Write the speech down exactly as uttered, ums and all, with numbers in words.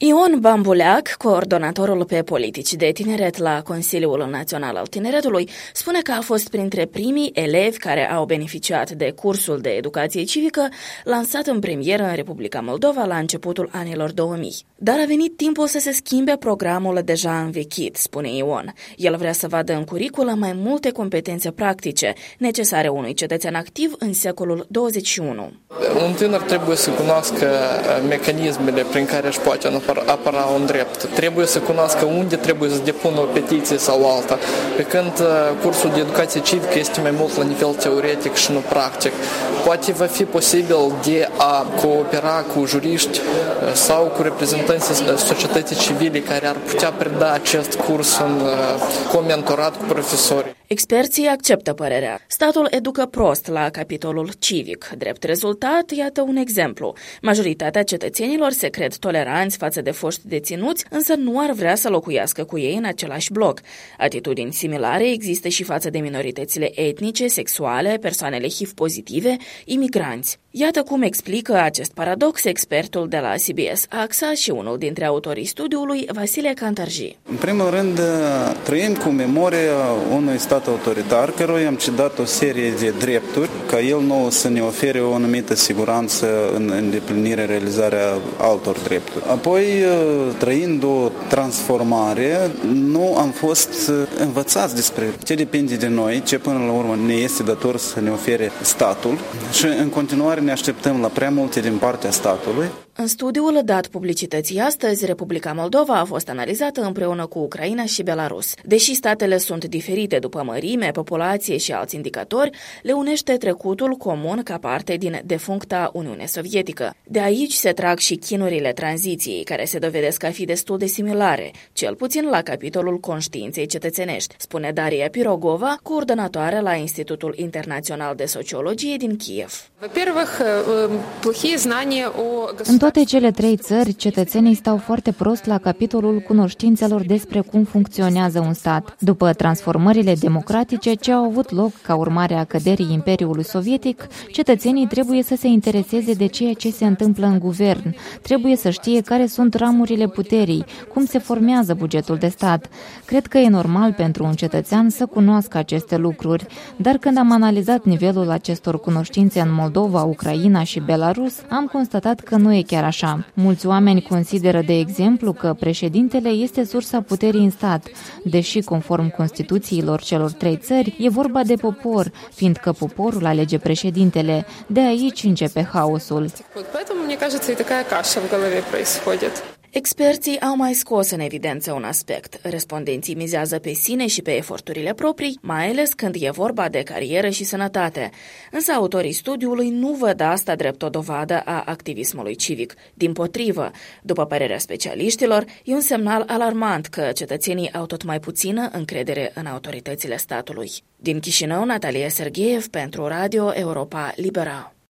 Ion Bambuleac, coordonatorul pe politici de tineret la Consiliul Național al Tineretului, spune că a fost printre primii elevi care au beneficiat de cursul de educație civică lansat în premieră în Republica Moldova la începutul anilor două mii. Dar a venit timpul să se schimbe programul deja învechit, spune Ion. El vrea să vadă în curiculă mai multe competențe practice necesare unui cetățean activ în secolul douăzeci și unu. Un tânăr trebuie să cunoască mecanismele prin care își poate apăra un drept. Trebuie să cunoască unde trebuie să depună o petiție sau alta. Pe când cursul de educație civică este mai mult la nivel teoretic și nu practic. Poate va fi posibil de a coopera cu juriști sau cu reprezentanții societății civile care ar putea preda acest curs în comentorat cu profesori. Experții acceptă părerea. Statul educă prost la capitolul civic. Drept rezultat, iată un exemplu. Majoritatea cetățenilor se cred toleranți față de foști deținuți, însă nu ar vrea să locuiască cu ei în același bloc. Atitudini similare există și față de minoritățile etnice, sexuale, persoanele H I V pozitive, imigranți. Iată cum explică acest paradox expertul de la C B S A X A și unul dintre autorii studiului, Vasile Cantarji. În primul rând, trăim cu memoria unui stat autoritar căruia am cedat o serie de drepturi ca el nouă să ne ofere o anumită siguranță în îndeplinirea, realizarea altor drepturi. Apoi, trăind o transformare, nu am fost învățați despre ce depinde de noi, ce până la urmă ne este dator să ne ofere statul și în continuare ne așteptăm la prea multe din partea statului. În studiul dat publicității astăzi, Republica Moldova a fost analizată împreună cu Ucraina și Belarus. Deși statele sunt diferite după mărime, populație și alți indicatori, le unește trecutul comun ca parte din defuncta Uniune Sovietică. De aici se trag și chinurile tranziției, care se dovedesc a fi destul de similare, cel puțin la capitolul conștiinței cetățenești, spune Daria Pirogova, coordonatoare la Institutul Internațional de Sociologie din Kiev. În toate cele trei țări, cetățenii stau foarte prost la capitolul cunoștințelor despre cum funcționează un stat. După transformările democratice ce au avut loc ca urmare a căderii Imperiului Sovietic, cetățenii trebuie să se intereseze de ceea ce se întâmplă în guvern, trebuie să știe care sunt ramurile puterii, cum se formează bugetul de stat. Cred că e normal pentru un cetățean să cunoască aceste lucruri, dar când am analizat nivelul acestor cunoștințe în Moldova, Ucraina și Belarus, am constatat că nu e chiar așa. Mulți oameni consideră, de exemplu, că președintele este sursa puterii în stat, deși, conform Constituțiilor celor trei țări, e vorba de popor, fiindcă poporul alege președintele. De aici începe haosul. Experții au mai scos în evidență un aspect. Respondenții mizează pe sine și pe eforturile proprii, mai ales când e vorba de carieră și sănătate. Însă autorii studiului nu văd asta drept o dovadă a activismului civic. Dimpotrivă, după părerea specialiștilor, e un semnal alarmant că cetățenii au tot mai puțină încredere în autoritățile statului. Din Chișinău, Natalia Sergeev pentru Radio Europa Libera.